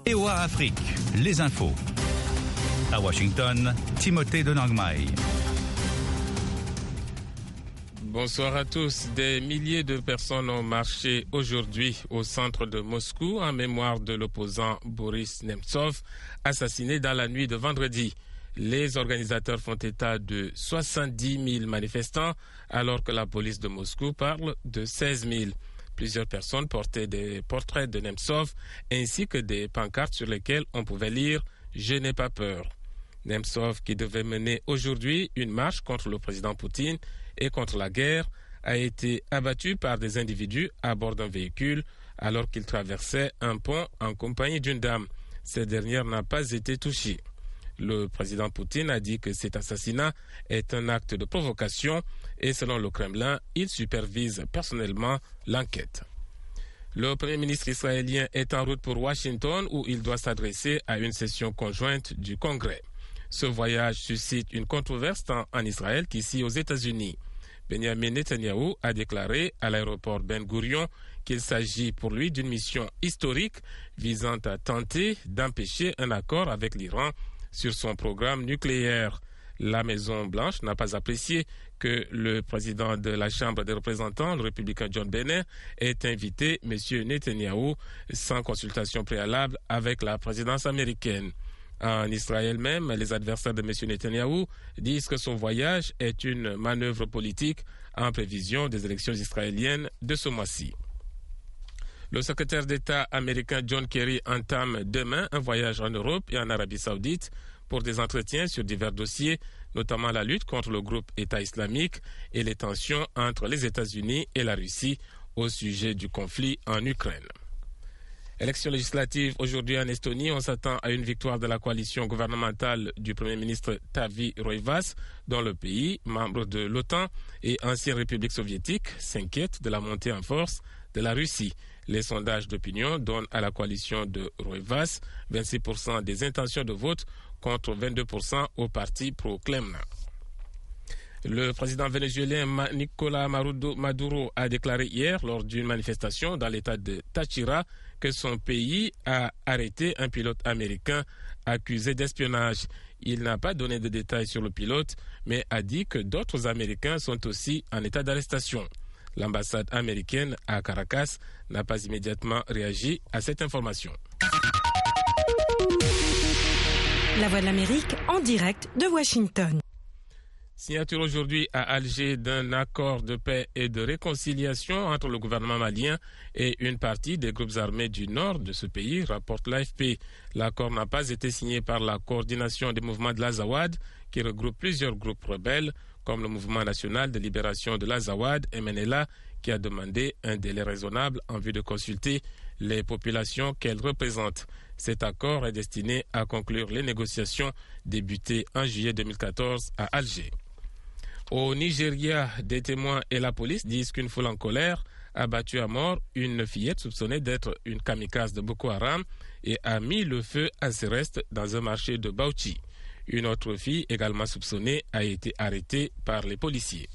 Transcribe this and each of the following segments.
EOA Afrique, les infos. À Washington, Timothée de Nangmai. Bonsoir à tous. Des milliers de personnes ont marché aujourd'hui au centre de Moscou en mémoire de l'opposant Boris Nemtsov, assassiné dans la nuit de vendredi. Les organisateurs font état de 70 000 manifestants, alors que la police de Moscou parle de 16 000. Plusieurs personnes portaient des portraits de Nemtsov, ainsi que des pancartes sur lesquelles on pouvait lire « Je n'ai pas peur ». Nemtsov, qui devait mener aujourd'hui une marche contre le président Poutine et contre la guerre, a été abattu par des individus à bord d'un véhicule alors qu'il traversait un pont en compagnie d'une dame. Cette dernière n'a pas été touchée. Le président Poutine a dit que cet assassinat est un acte de provocation et selon le Kremlin, il supervise personnellement l'enquête. Le Premier ministre israélien est en route pour Washington où il doit s'adresser à une session conjointe du Congrès. Ce voyage suscite une controverse tant en Israël qu'ici aux États-Unis. Benjamin Netanyahou a déclaré à l'aéroport Ben Gurion qu'il s'agit pour lui d'une mission historique visant à tenter d'empêcher un accord avec l'Iran sur son programme nucléaire. La Maison-Blanche n'a pas apprécié que le président de la Chambre des représentants, le républicain John Boehner, ait invité M. Netanyahou sans consultation préalable avec la présidence américaine. En Israël même, les adversaires de M. Netanyahou disent que son voyage est une manœuvre politique en prévision des élections israéliennes de ce mois-ci. Le secrétaire d'État américain John Kerry entame demain un voyage en Europe et en Arabie Saoudite pour des entretiens sur divers dossiers, notamment la lutte contre le groupe État islamique et les tensions entre les États-Unis et la Russie au sujet du conflit en Ukraine. Élection législative aujourd'hui en Estonie, on s'attend à une victoire de la coalition gouvernementale du Premier ministre Taavi Rõivas, dont le pays, membre de l'OTAN et ancienne République soviétique, s'inquiète de la montée en force de la Russie. Les sondages d'opinion donnent à la coalition de Rõivas 26% des intentions de vote contre 22% au parti pro-Kremlin. Le président vénézuélien Nicolás Maduro a déclaré hier lors d'une manifestation dans l'état de Táchira que son pays a arrêté un pilote américain accusé d'espionnage. Il n'a pas donné de détails sur le pilote, mais a dit que d'autres Américains sont aussi en état d'arrestation. L'ambassade américaine à Caracas n'a pas immédiatement réagi à cette information. La Voix de l'Amérique en direct de Washington. Signature aujourd'hui à Alger d'un accord de paix et de réconciliation entre le gouvernement malien et une partie des groupes armés du nord de ce pays, rapporte l'AFP. L'accord n'a pas été signé par la coordination des mouvements de l'Azawad, qui regroupe plusieurs groupes rebelles, comme le Mouvement national de libération de l'Azawad, MNLA, qui a demandé un délai raisonnable en vue de consulter les populations qu'elle représente. Cet accord est destiné à conclure les négociations débutées en juillet 2014 à Alger. Au Nigeria, des témoins et la police disent qu'une foule en colère a battu à mort une fillette soupçonnée d'être une kamikaze de Boko Haram et a mis le feu à ses restes dans un marché de Bauchi. Une autre fille, également soupçonnée, a été arrêtée par les policiers.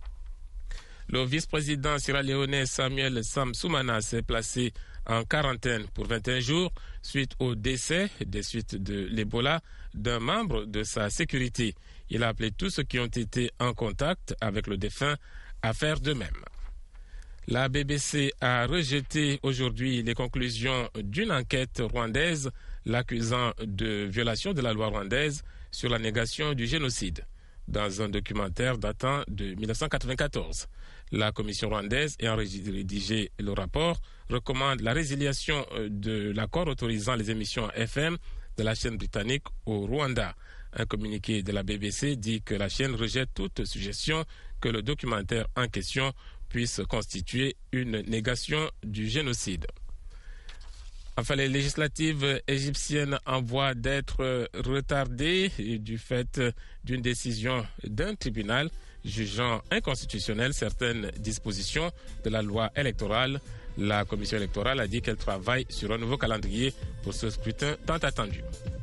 Le vice-président sierra-léonais Samuel Sam Soumana s'est placé en quarantaine pour 21 jours suite au décès des suites de l'Ebola d'un membre de sa sécurité. Il a appelé tous ceux qui ont été en contact avec le défunt à faire de même. La BBC a rejeté aujourd'hui les conclusions d'une enquête rwandaise l'accusant de violation de la loi rwandaise sur la négation du génocide. Dans un documentaire datant de 1994, la commission rwandaise ayant rédigé le rapport recommande la résiliation de l'accord autorisant les émissions FM de la chaîne britannique au Rwanda. Un communiqué de la BBC dit que la chaîne rejette toute suggestion que le documentaire en question puisse constituer une négation du génocide. Enfin, les législatives égyptiennes en voie d'être retardées du fait d'une décision d'un tribunal jugeant inconstitutionnelles certaines dispositions de la loi électorale. La commission électorale a dit qu'elle travaille sur un nouveau calendrier pour ce scrutin tant attendu.